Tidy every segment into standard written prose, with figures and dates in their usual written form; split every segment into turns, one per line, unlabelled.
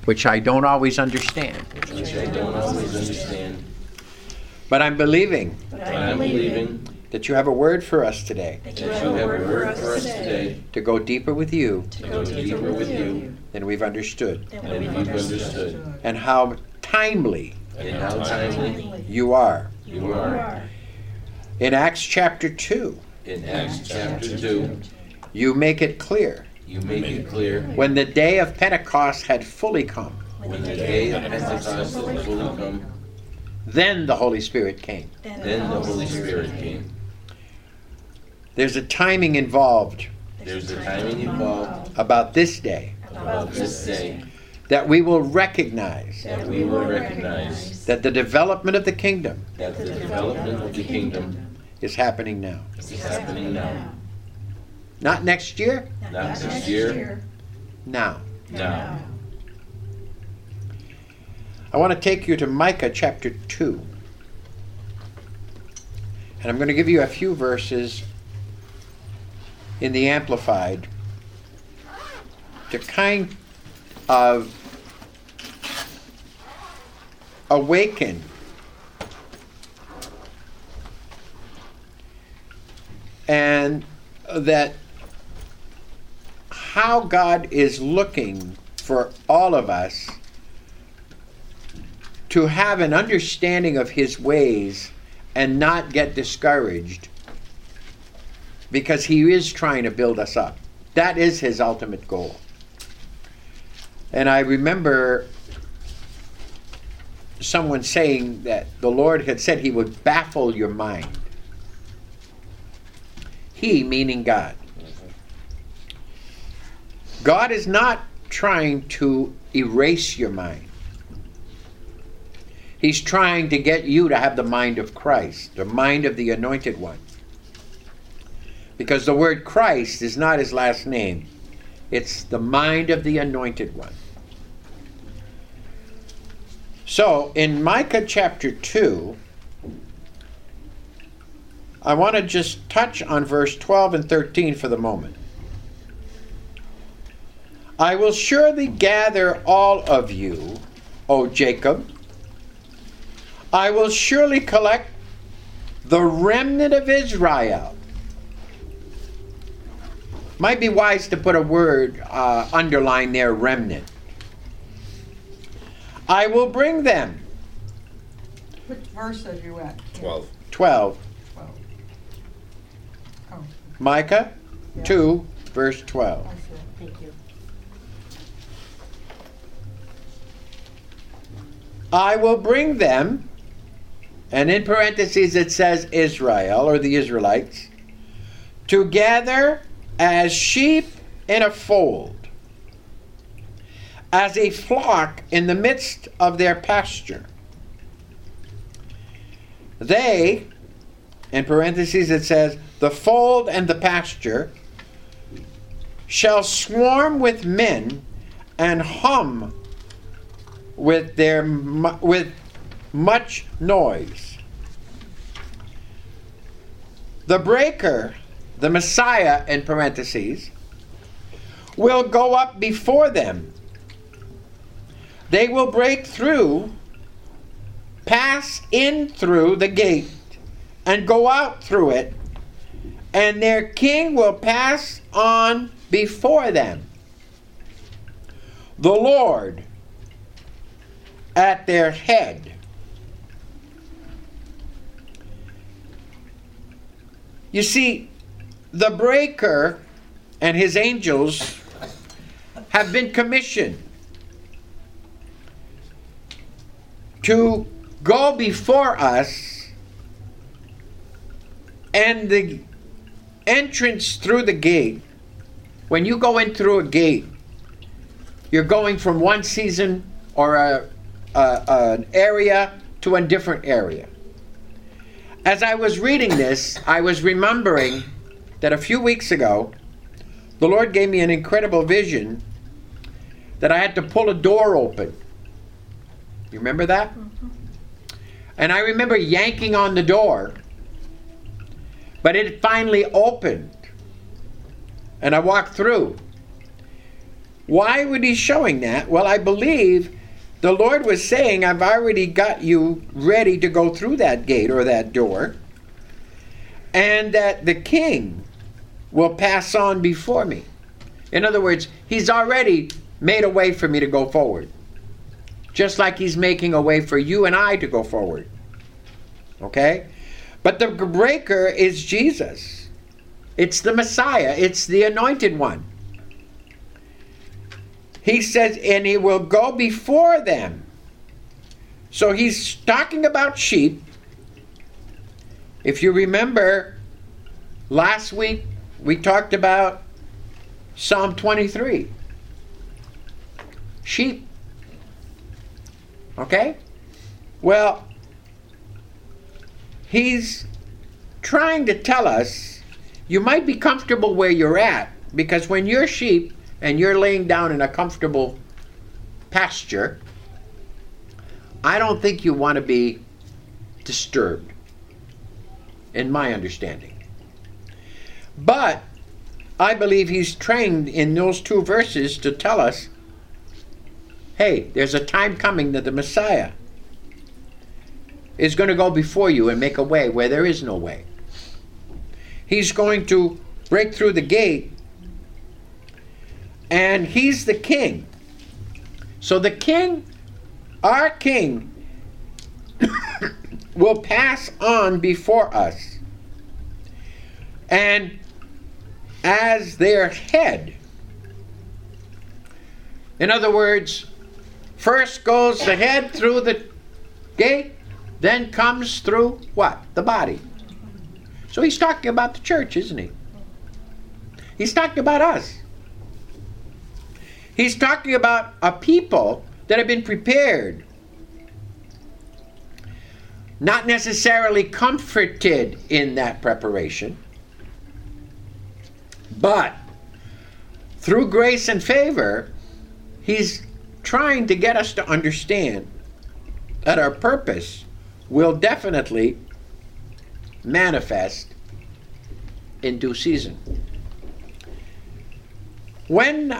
which I don't always understand. But I'm believing that you have a word for us today. To go deeper with you than we've understood. And how timely you are. In Acts chapter 2, you make it clear. When the day of Pentecost had fully come. Then the Holy Spirit came. There's a timing involved. About this day. That we will recognize. That the development of the kingdom. Is happening now. Not next year. Now. I want to take you to Micah chapter 2. And I'm going to give you a few verses in the Amplified to kind of awaken and that how God is looking for all of us to have an understanding of his ways and not get discouraged, because he is trying to build us up. That is his ultimate goal. And I remember someone saying that the Lord had said he would baffle your mind. He, meaning God. God is not trying to erase your mind. He's trying to get you to have the mind of Christ, the mind of the Anointed One. Because the word Christ is not his last name. It's the mind of the Anointed One. So, in Micah chapter 2, I want to just touch on verse 12 and 13 for the moment. I will surely gather all of you, O Jacob. I will surely collect the remnant of Israel. Might be wise to put a word underline there, remnant. I will bring them.
Which verse are you at?
12.
12. Oh.
Micah 2, verse 12.
I see. Thank you.
I will bring them, and in parentheses it says Israel, or the Israelites, together as sheep in a fold, as a flock in the midst of their pasture. They, in parentheses it says, the fold and the pasture shall swarm with men and hum with much noise. The breaker, the Messiah in parentheses, will go up before them. They will break through, pass in through the gate, and go out through it, and their king will pass on before them. The Lord at their head. You see, the breaker and his angels have been commissioned to go before us, and the entrance through the gate, when you go in through a gate, you're going from one season or an area to a different area. As I was reading this, I was remembering that a few weeks ago, the Lord gave me an incredible vision that I had to pull a door open. You remember that? Mm-hmm. And I remember yanking on the door, but it finally opened. And I walked through. Why would he showing that? Well, I believe the Lord was saying, I've already got you ready to go through that gate or that door, and that the king will pass on before me. In other words, he's already made a way for me to go forward. Just like he's making a way for you and I to go forward. Okay? But the breaker is Jesus. It's the Messiah. It's the anointed one. He says, and he will go before them. So he's talking about sheep. If you remember, last week we talked about Psalm 23. Sheep. Okay? Well, he's trying to tell us you might be comfortable where you're at, because when you're sheep and you're laying down in a comfortable pasture, I don't think you want to be disturbed, in my understanding. But I believe he's trained in those two verses to tell us, hey, there's a time coming that the Messiah is going to go before you and make a way where there is no way. He's going to break through the gate, and he's the king. So the king, our king, will pass on before us. And as their head, in other words, first goes the head through the gate, then comes through what? The body. So he's talking about the church, isn't he? He's talking about us. He's talking about a people that have been prepared, not necessarily comforted in that preparation, but through grace and favor, he's trying to get us to understand that our purpose will definitely manifest in due season. When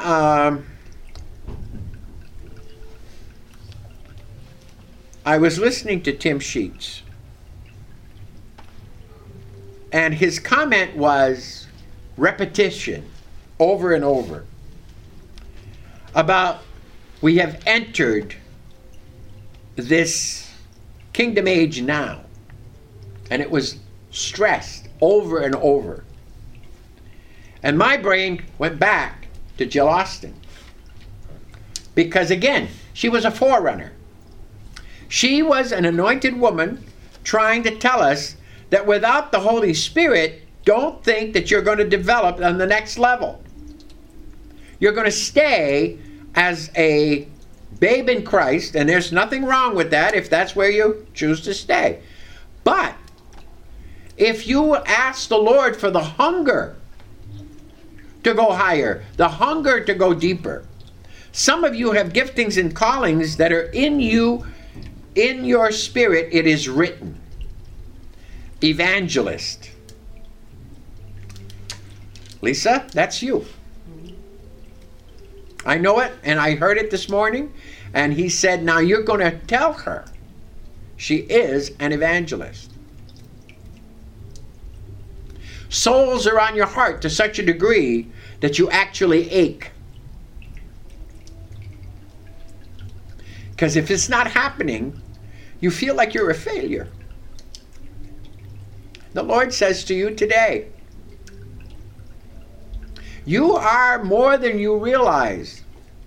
I was listening to Tim Sheets, and his comment was repetition over and over about we have entered this kingdom age now. And it was stressed over and over. And my brain went back to Jill Austin. Because again, she was a forerunner. She was an anointed woman trying to tell us that without the Holy Spirit, don't think that you're going to develop on the next level. You're going to stay as a babe in Christ, and there's nothing wrong with that if that's where you choose to stay. But if you ask the Lord for the hunger to go higher, the hunger to go deeper, some of you have giftings and callings that are in you, in your spirit. It is written. Evangelist. Lisa, that's you. I know it, and I heard it this morning, and he said, now you're going to tell her she is an evangelist. Souls are on your heart to such a degree that you actually ache. Because if it's not happening, you feel like you're a failure. The Lord says to you today, you are more than you realize.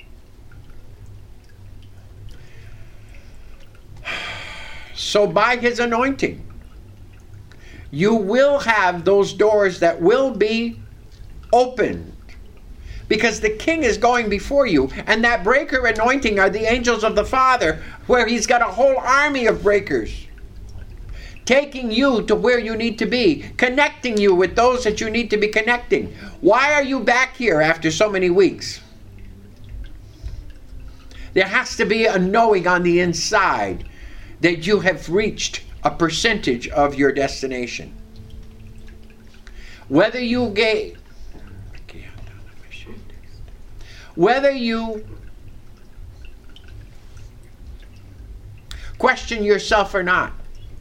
So by his anointing, you will have those doors that will be opened. Because the king is going before you. And that breaker anointing are the angels of the Father, where he's got a whole army of breakers. Taking you to where you need to be. Connecting you with those that you need to be connecting. Why are you back here after so many weeks? There has to be a knowing on the inside that you have reached a percentage of your destination. Whether you Whether you question yourself or not,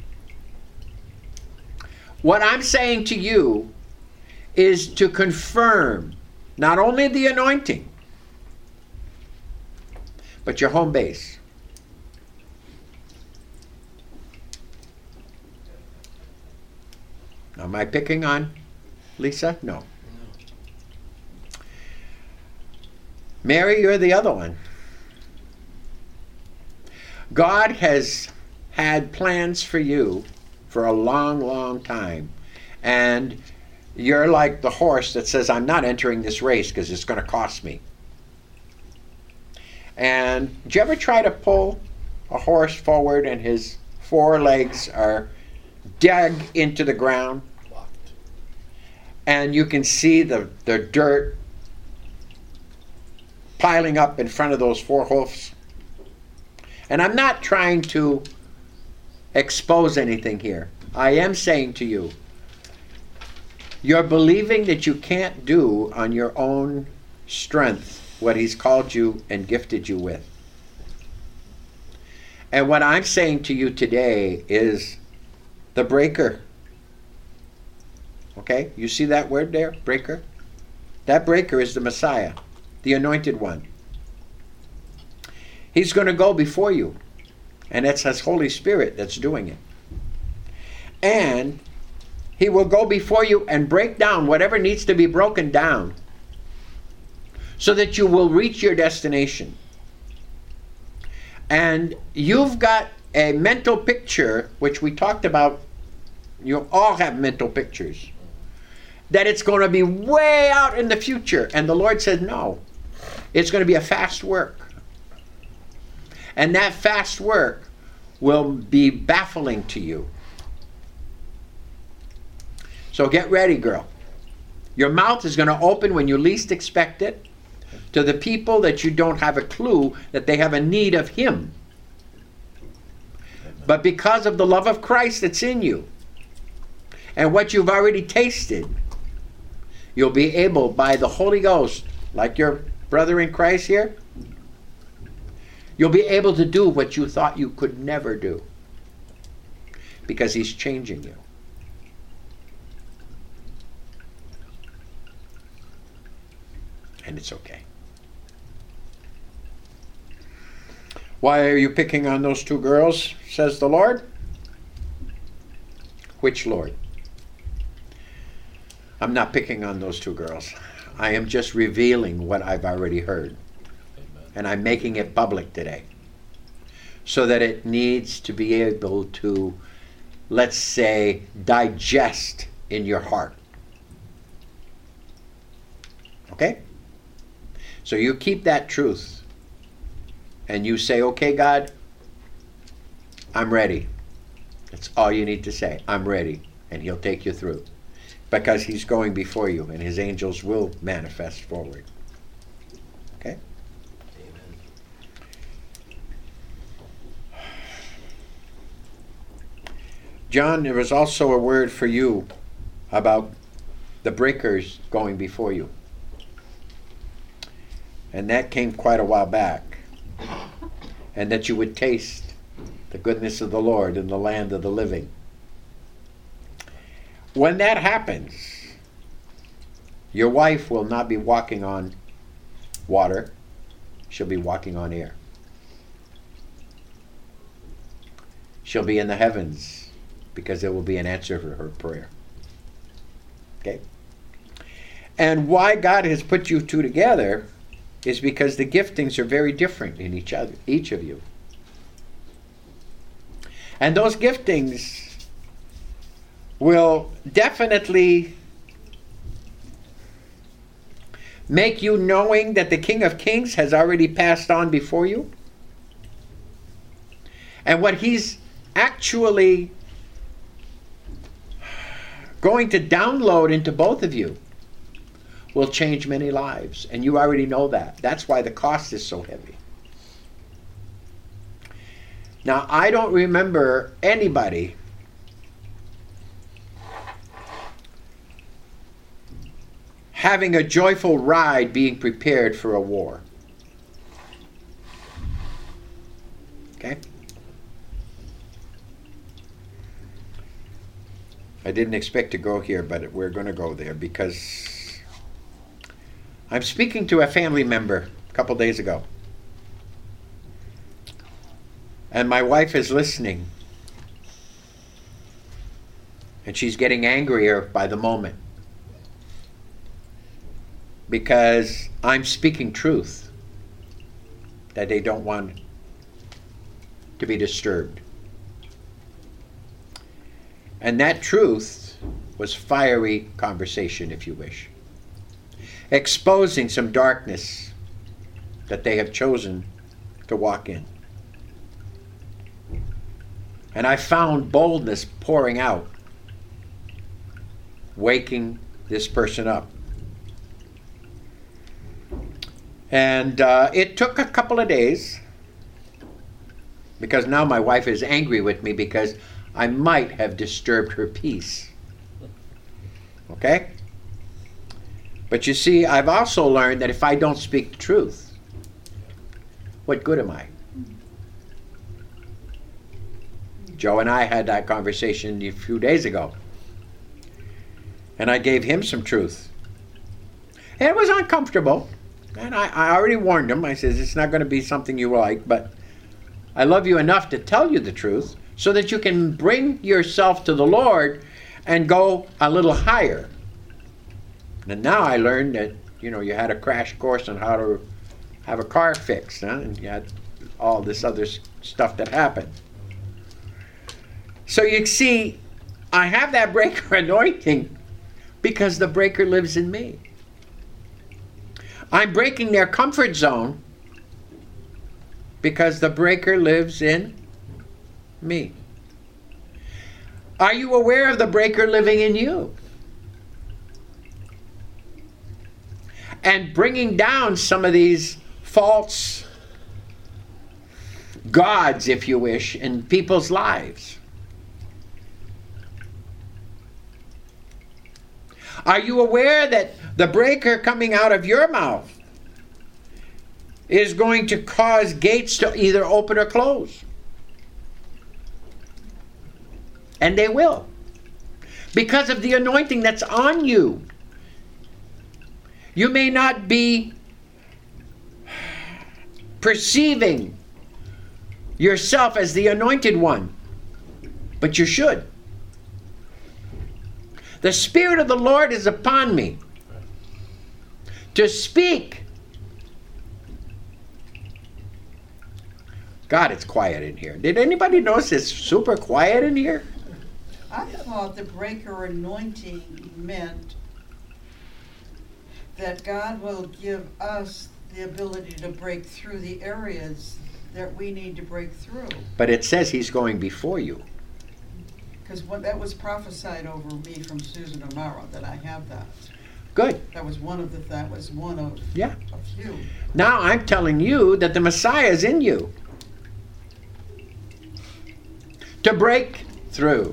what I'm saying to you is to confirm not only the anointing, but your home base. Now, am I picking on Lisa? No. Mary, you're the other one. God has had plans for you for a long, long time. And you're like the horse that says, I'm not entering this race because it's going to cost me. And did you ever try to pull a horse forward and his forelegs are dug into the ground? And you can see the dirt piling up in front of those four hoofs. And I'm not trying to expose anything here. I am saying to you, you're believing that you can't do on your own strength what he's called you and gifted you with. And what I'm saying to you today is the breaker. Okay? You see that word there? Breaker? That breaker is the Messiah, the anointed one. He's going to go before you. And it's his Holy Spirit that's doing it. And he will go before you and break down whatever needs to be broken down so that you will reach your destination. And you've got a mental picture, which we talked about. You all have mental pictures. That it's going to be way out in the future. And the Lord said, no. It's going to be a fast work. And that fast work will be baffling to you. So get ready, girl. Your mouth is going to open when you least expect it to the people that you don't have a clue that they have a need of him. But because of the love of Christ that's in you and what you've already tasted, you'll be able, by the Holy Ghost, like your brother in Christ here, you'll be able to do what you thought you could never do. Because he's changing you. And it's okay. Why are you picking on those two girls, says the Lord? Which Lord? I'm not picking on those two girls. I am just revealing what I've already heard. Amen. And I'm making it public today. So that it needs to be able to, let's say, digest in your heart. Okay? So you keep that truth. And you say, okay, God, I'm ready. That's all you need to say. I'm ready. And he'll take you through. Because he's going before you, and his angels will manifest forward. Okay?
Amen.
John, there was also a word for you about the breakers going before you. And that came quite a while back. And that you would taste the goodness of the Lord in the land of the living. When that happens, your wife will not be walking on water. She'll be walking on air. She'll be in the heavens because there will be an answer for her prayer. Okay? And why God has put you two together is because the giftings are very different in each of you. And those giftings will definitely make you knowing that the King of Kings has already passed on before you. And what he's actually going to download into both of you will change many lives. And you already know that. That's why the cost is so heavy. Now, I don't remember anybody having a joyful ride, being prepared for a war. Okay? I didn't expect to go here, but we're going to go there because I'm speaking to a family member a couple days ago. And my wife is listening. And she's getting angrier by the moment. Because I'm speaking truth that they don't want to be disturbed. And that truth was fiery conversation, if you wish. Exposing some darkness that they have chosen to walk in. And I found boldness pouring out, waking this person up. And it took a couple of days, because now my wife is angry with me because I might have disturbed her peace. Okay? But you see, I've also learned that if I don't speak the truth, what good am I? Joe and I had that conversation a few days ago. And I gave him some truth. And it was uncomfortable. And I already warned him. I said, it's not going to be something you like, but I love you enough to tell you the truth so that you can bring yourself to the Lord and go a little higher. And now I learned that, you had a crash course on how to have a car fixed, huh? And you had all this other stuff that happened. So you see, I have that breaker anointing because the breaker lives in me. I'm breaking their comfort zone because the breaker lives in me. Are you aware of the breaker living in you? And bringing down some of these false gods, if you wish, in people's lives. Are you aware that the breaker coming out of your mouth is going to cause gates to either open or close? And they will. Because of the anointing that's on you. You may not be perceiving yourself as the anointed one, but you should. The Spirit of the Lord is upon me to speak. God, it's quiet in here. Did anybody notice it's super quiet in here?
I thought the breaker anointing meant that God will give us the ability to break through the areas that we need to break through.
But it says He's going before you.
Because that was prophesied over me from Susan O'Mara, that I have that.
Good.
That was one of
Yeah.
a few.
Now I'm telling you that the Messiah is in you. To break through.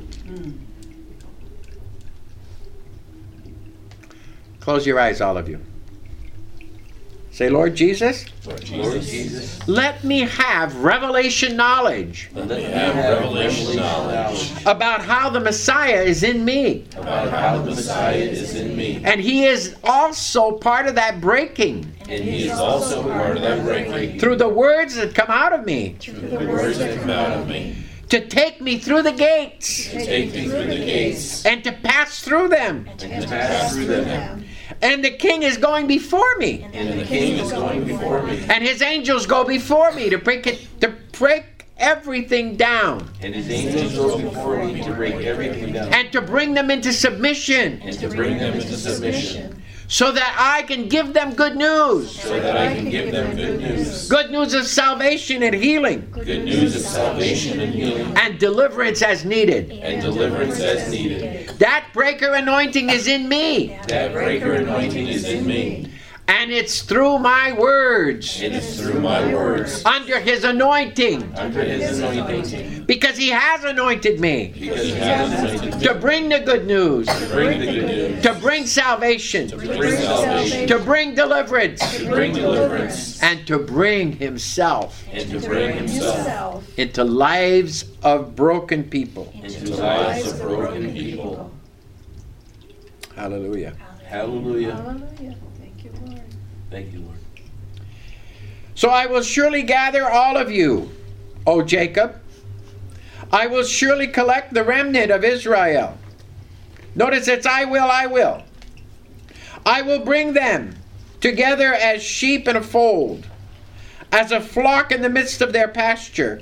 Close your eyes, all of you. Say, Lord Jesus,
Lord Jesus,
let me have revelation knowledge
let me have revelation knowledge
about how the Messiah is in me.
about how the Messiah is in me.
And He is also part of that breaking
And He is also part of that breaking
through the words that come out of me
through the words that come out of me,
to take me through the gates
to take me through the gates
and to pass through them.
and to pass through them.
And the King is going before me.
And the King is going before me.
And His angels go before me to break everything down.
And His angels go before me to break everything down.
And to bring them into submission.
And to bring them into submission.
So that I can give them good news.
So that I can give them good news.
Good news of salvation and healing.
Good news of salvation and healing.
And deliverance as needed.
And deliverance as needed.
That breaker anointing is in me.
That breaker anointing is in me.
And it's through my words.
It is through my words.
Under his anointing.
Under his anointing.
Because he has anointed me.
Because he has anointed me.
To bring the good news.
To bring the good news.
To bring salvation.
To bring salvation.
To bring deliverance.
To bring deliverance.
And to bring himself
And to bring himself
into lives of broken people.
into lives of broken people.
Hallelujah.
Hallelujah.
Hallelujah. Thank you, Lord.
Thank you, Lord.
So I will surely gather all of you, O Jacob. I will surely collect the remnant of Israel. Notice it's I will, I will. I will bring them together as sheep in a fold, as a flock in the midst of their pasture.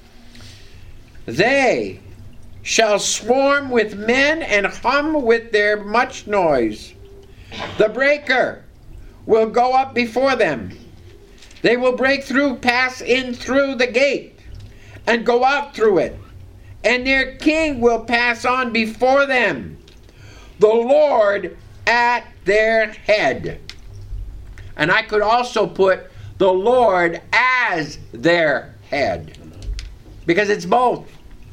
They shall swarm with men and hum with their much noise. The breaker will go up before them. They will break through, pass in through the gate, and go out through it. And their king will pass on before them, the Lord at their head. And I could also put the Lord as their head, because it's both.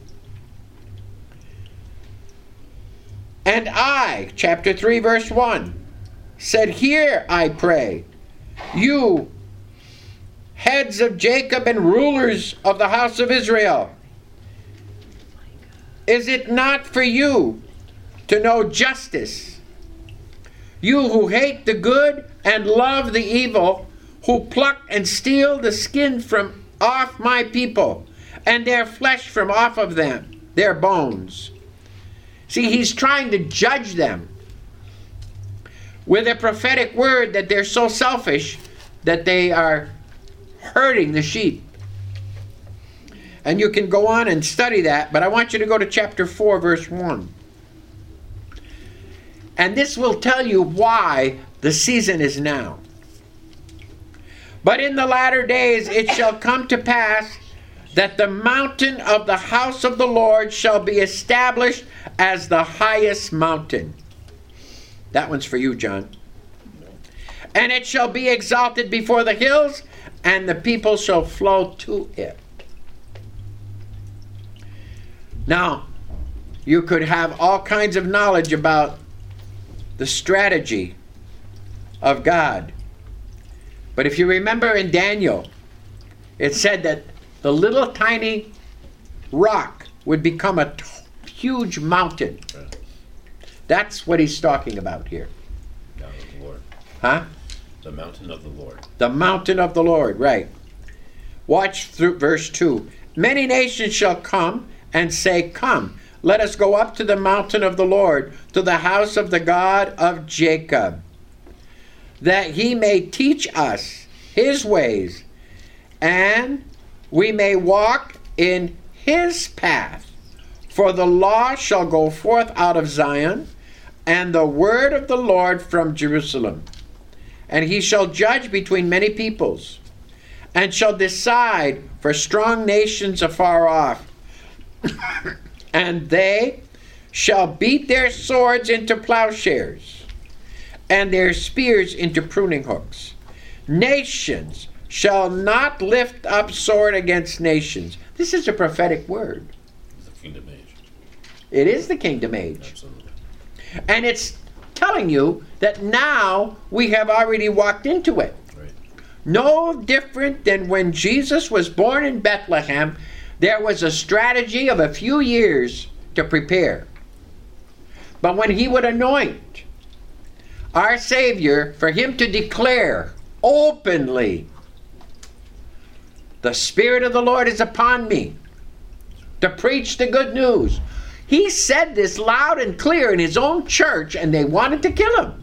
And I, chapter 3, verse 1, said, hear, I pray, you heads of Jacob and rulers of the house of Israel. Is it not for you to know justice? You who hate the good and love the evil, who pluck and steal the skin from off my people, and their flesh from off of them, their bones. See, he's trying to judge them with a prophetic word that they're so selfish that they are hurting the sheep. And you can go on and study that, but I want you to go to chapter 4, verse 1. And this will tell you why the season is now. But in the latter days it shall come to pass that the mountain of the house of the Lord shall be established as the highest mountain. That one's for you, John. And it shall be exalted before the hills, and the people shall flow to it. Now, you could have all kinds of knowledge about the strategy of God. But if you remember in Daniel, it said that the little tiny rock would become a huge mountain. That's what he's talking about here.
Mountain of the Lord.
Huh?
The mountain of the Lord.
The mountain of the Lord, right. Watch through verse 2. Many nations shall come and say, come, let us go up to the mountain of the Lord, to the house of the God of Jacob, that he may teach us his ways, and we may walk in his path. For the law shall go forth out of Zion, and the word of the Lord from Jerusalem. And he shall judge between many peoples, and shall decide for strong nations afar off. And they shall beat their swords into plowshares, and their spears into pruning hooks. Nations shall not lift up sword against nations. This is a prophetic word.
It's the kingdom age.
It is the kingdom age.
Absolutely.
And it's telling you that now we have already walked into it.
Right.
No different than when Jesus was born in Bethlehem. There was a strategy of a few years to prepare. But when he would anoint our Savior, for him to declare openly, the Spirit of the Lord is upon me to preach the good news. He said this loud and clear in his own church, and they wanted to kill him.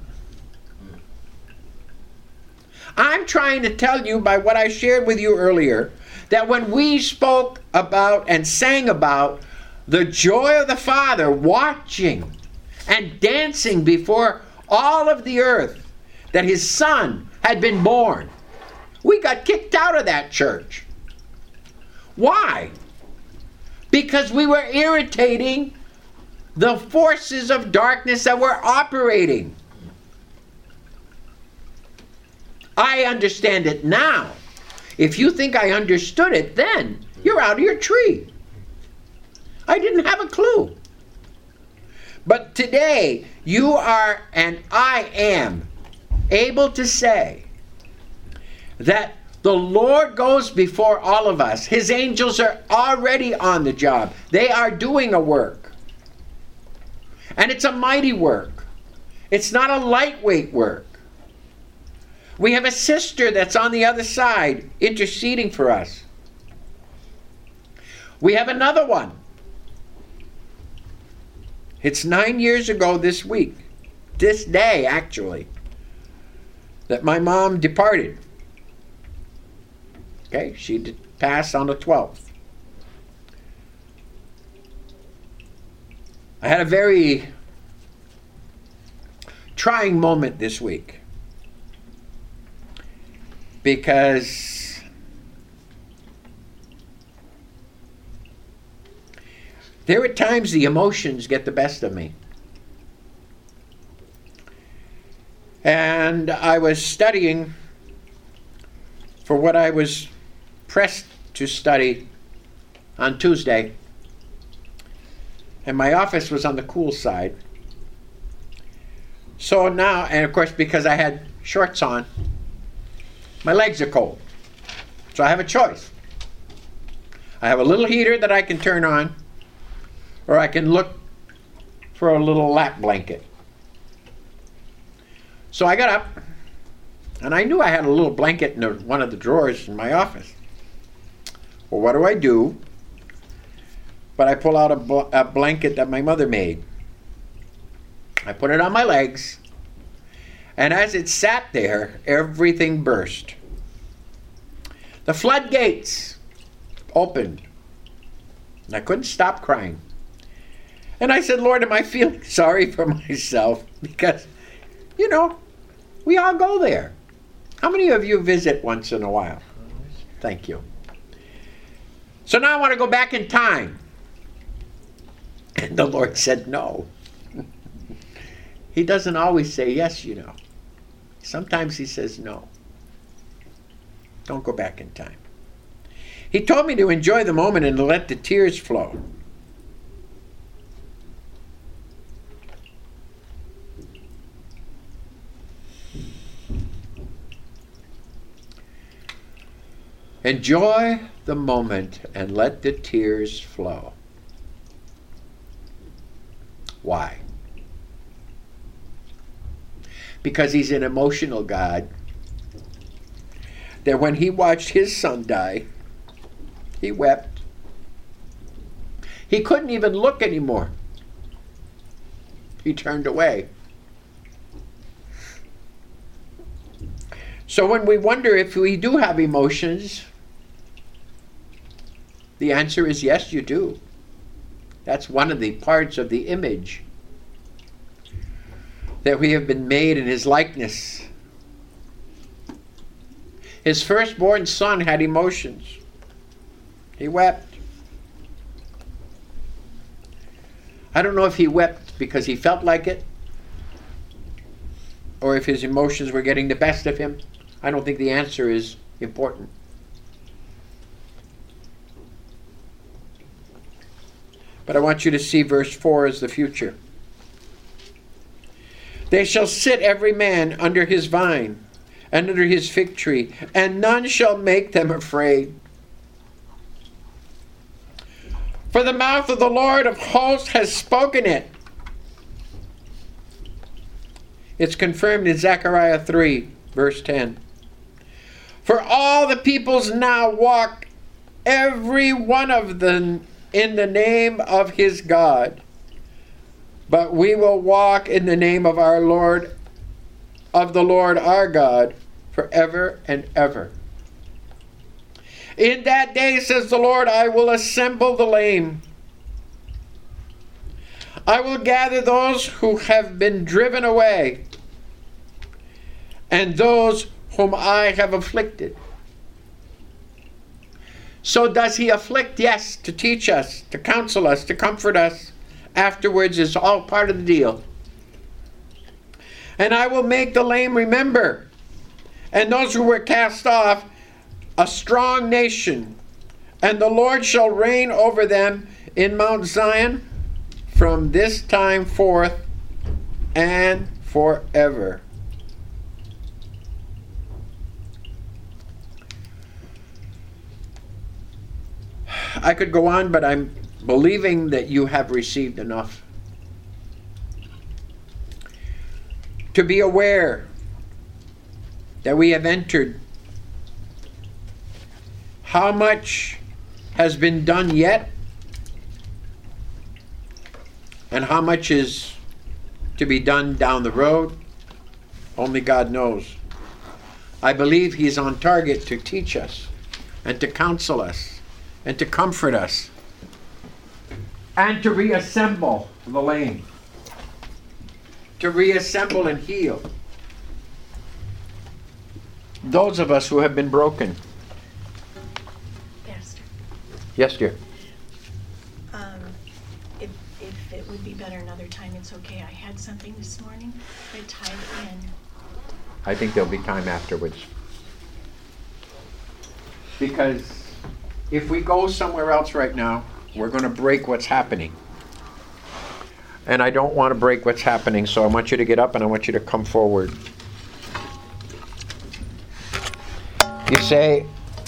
I'm trying to tell you by what I shared with you earlier, that when we spoke about and sang about the joy of the Father watching and dancing before all of the earth that his Son had been born, we got kicked out of that church. Why? Because we were irritating the forces of darkness that were operating. I understand it now. If you think I understood it then, you're out of your tree. I didn't have a clue. But today, you are and I am able to say that the Lord goes before all of us. His angels are already on the job. They are doing a work. And it's a mighty work. It's not a lightweight work. We have a sister that's on the other side interceding for us. We have another one. It's 9 years ago this week, this day actually, that my mom departed. Okay, she did pass on the 12th. I had a very trying moment this week because there are times the emotions get the best of me. And I was studying for what I was pressed to study on Tuesday. And my office was on the cool side. So now, and of course because I had shorts on, my legs are cold. So I have a choice. I have a little heater that I can turn on, or I can look for a little lap blanket. So I got up, and I knew I had a little blanket in one of the drawers in my office. Well, what do? But I pull out a blanket that my mother made. I put it on my legs, and as it sat there, everything burst. The floodgates opened, and I couldn't stop crying. And I said, Lord, am I feeling sorry for myself? Because, you know, we all go there. How many of you visit once in a while? Thank you. So now I want to go back in time. And the Lord said no. He doesn't always say yes, you know. Sometimes he says no. Don't go back in time. He told me to enjoy the moment and to let the tears flow. Enjoy the moment and let the tears flow. Why? Because he's an emotional God. That when he watched his son die, he wept. He couldn't even look anymore. He turned away. So when we wonder if we do have emotions, the answer is yes, you do. That's one of the parts of the image. That we have been made in his likeness. His firstborn son had emotions. He wept. I don't know if he wept because he felt like it, or if his emotions were getting the best of him. I don't think the answer is important. But I want you to see verse 4 as the future. They shall sit every man under his vine and under his fig tree, and none shall make them afraid. For the mouth of the Lord of hosts has spoken it. It's confirmed in Zechariah 3, verse 10. For all the peoples now walk, every one of them, in the name of his God. But we will walk in the name of our Lord, of the Lord our God, forever and ever. In that day, says the Lord, I will assemble the lame. I will gather those who have been driven away, and those whom I have afflicted. So does he afflict? Yes, to teach us, to counsel us, to comfort us. Afterwards is all part of the deal. And I will make the lame remember, and those who were cast off, a strong nation. And the Lord shall reign over them in Mount Zion from this time forth and forever. I could go on, but I'm believing that you have received enough to be aware that we have entered. How much has been done yet, and how much is to be done down the road, only God knows. I believe He's on target to teach us and to counsel us and to comfort us and to reassemble the lame, to reassemble and heal those of us who have been broken.
Pastor,
Yes, dear.
if it would be better another time, it's okay. I had something this morning that tied in.
I think there'll be time afterwards. Because if we go somewhere else right now, we're going to break what's happening. And I don't want to break what's happening, so I want you to get up and I want you to come forward. You say,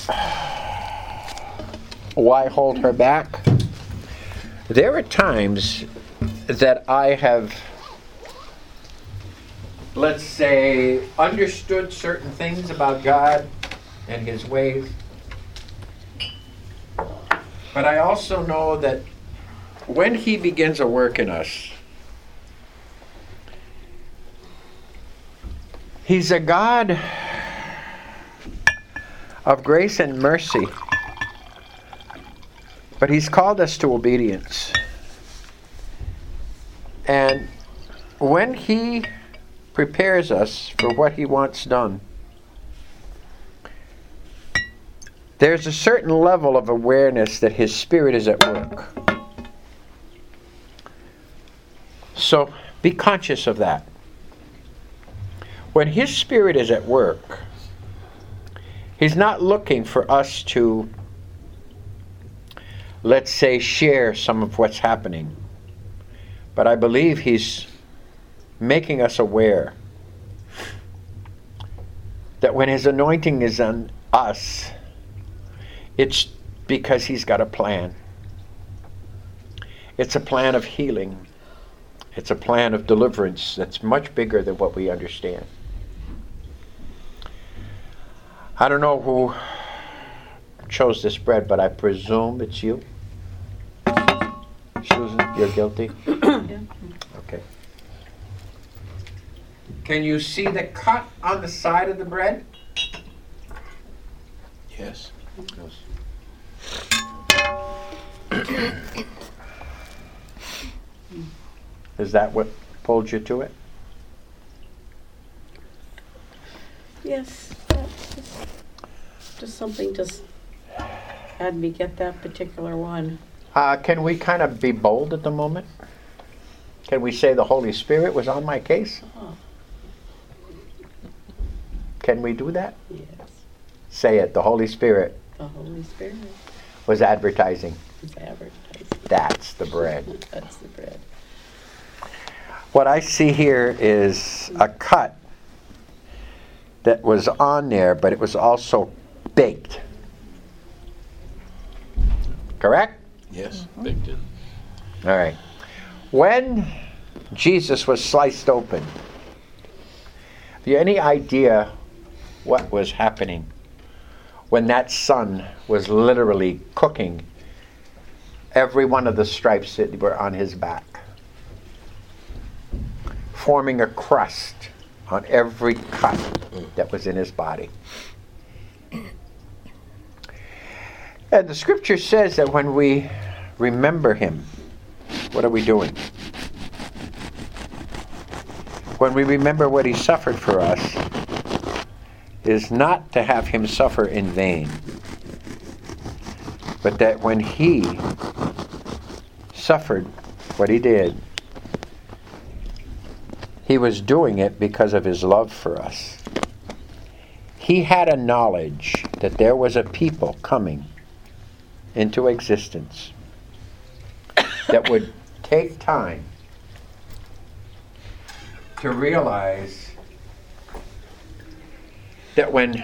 why hold her back? There are times that I have, let's say, understood certain things about God and His ways. But I also know that when He begins a work in us, He's a God of grace and mercy. But He's called us to obedience. And when He prepares us for what He wants done, there's a certain level of awareness that His Spirit is at work. So be conscious of that. When His Spirit is at work, He's not looking for us to, let's say, share some of what's happening. But I believe He's making us aware that when His anointing is on us, it's because He's got a plan. It's a plan of healing. It's a plan of deliverance that's much bigger than what we understand. I don't know who chose this bread, but I presume it's you. Susan, you're guilty? Okay. Can you see the cut on the side of the bread?
Yes.
Is that what pulled you to it?
Yes, that's just something just had me get that particular one.
Can we kind of be bold at the moment? Can we say the Holy Spirit was on my case?
Oh,
Can we do that?
yes,
Say it. The Holy Spirit
the Holy Spirit
was advertising.
is advertised.
That's the bread.
That's the bread.
What I see here is a cut that was on there, but it was also baked. Correct?
Yes. Baked in.
All right. When Jesus was sliced open, have you any idea what was happening when that sun was literally cooking every one of the stripes that were on His back, forming a crust on every cut that was in His body? And the scripture says that when we remember Him, what are we doing? When we remember what He suffered for us, is not to have Him suffer in vain, but that when He suffered what He did, He was doing it because of His love for us. he had a knowledge that there was a people coming into existence that would take time to realize that when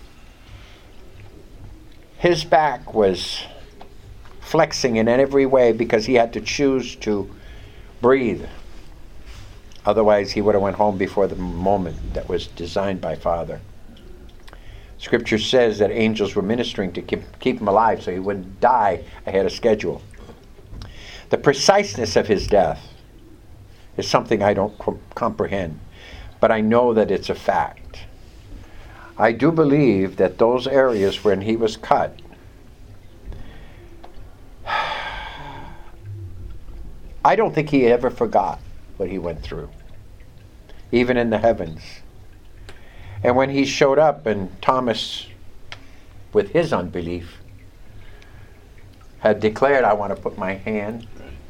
his back was flexing in every way because he had to choose to breathe, otherwise he would have went home before the moment that was designed by Father. Scripture says that angels were ministering to keep him alive so he wouldn't die ahead of schedule. The preciseness of his death is something I don't comprehend, but I know that it's a fact. I do believe that those areas when he was cut, I don't think he ever forgot what he went through, even in the heavens. And when he showed up and Thomas, with his unbelief, had declared, I want to put my hand,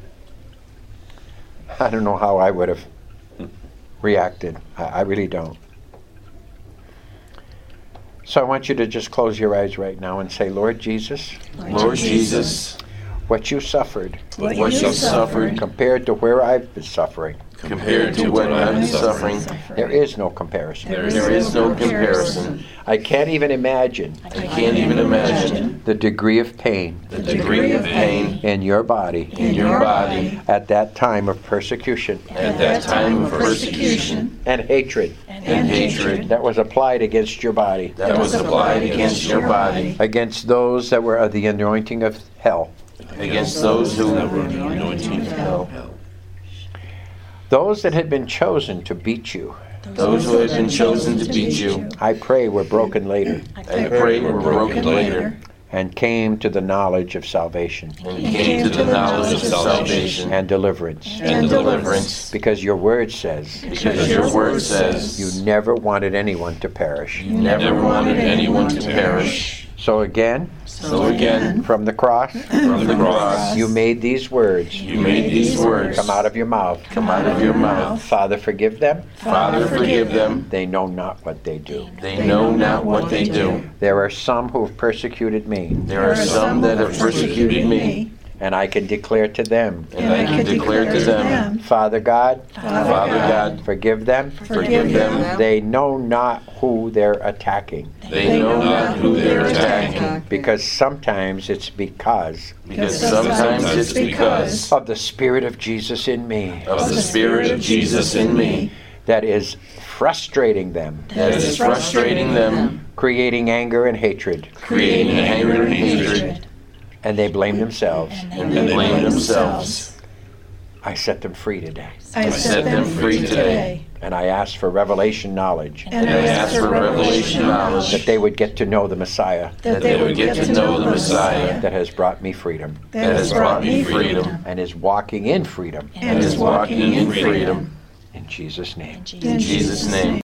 I don't know how I would have reacted. I really don't. So I want you to just close your eyes right now and say, Lord Jesus,
Lord Jesus,
what you suffered
what you suffered
compared to where I've been suffering,
compared to what I've been suffering,
there is no comparison.
there is no comparison.
I can't even imagine
I can't even imagine
the degree of pain
the degree of pain
in your body
in your body
at that time of persecution
at that time of persecution
and hatred
and hatred
that was applied against your body,
that was applied against your body,
against those that were of the anointing of hell,
against those who were the anointing of hell,
those that had been chosen to beat you.
those who had been chosen to beat you.
I pray were broken later
I pray were broken later
and came to the knowledge of salvation
and came to the knowledge of salvation
and deliverance.
and deliverance,
Because your word says
because your word says
you never wanted anyone to perish.
you never wanted anyone to perish.
So again,
So again,
from the cross,
from the cross,
you made these words
you made these words
come out of your mouth.
come out of your mouth.
Father, forgive them.
Father, forgive them.
They know not what they do.
They know not what they do.
There are some who have persecuted me,
There are some that have persecuted me,
and I can declare to them,
and I can declare to them,
Father God,
Father God,
forgive them.
forgive them.
They know not who they're attacking.
They know not who they're attacking,
Because sometimes it's because
because sometimes it's because
of the Spirit of Jesus in me
of the Spirit of Jesus in me
that is frustrating them,
that is frustrating them,
creating anger and hatred,
creating anger and hatred,
and they blame themselves.
and they blame themselves.
I set them free today,
I set them free today,
and I ask for revelation knowledge
and I ask for revelation knowledge
that they would get to know the Messiah
that they would get to know the Messiah
that has brought me freedom
that has brought me freedom
and is walking in freedom.
and is walking in freedom.
In Jesus' name.
In Jesus' name.